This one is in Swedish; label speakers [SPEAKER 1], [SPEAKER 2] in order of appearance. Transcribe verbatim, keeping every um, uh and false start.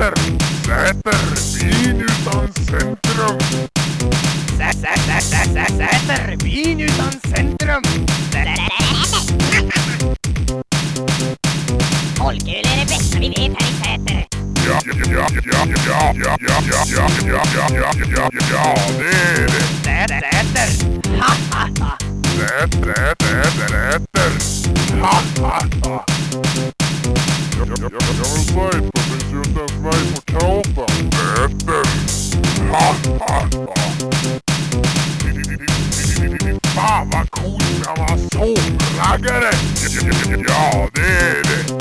[SPEAKER 1] Säter, Säter, byn utan centrum.
[SPEAKER 2] Säter, byn utan centrum.
[SPEAKER 3] Folköl är det bästa vi vet här i Säter.
[SPEAKER 1] Ja, ja, ja, ja, ja, ja, ja, ja, ja, ja, ja, ja, ja, det är det.
[SPEAKER 2] Säter, Säter, ha, ha, ha.
[SPEAKER 1] Säter, Säter, Säter, ha, ha, ha. Jag, jag, jag, jag vill säga att det finns ju inte ens mig på kartan. Säter, ha, ha, ha. Fan vad coolt när man såg raggare. Ja, det är det.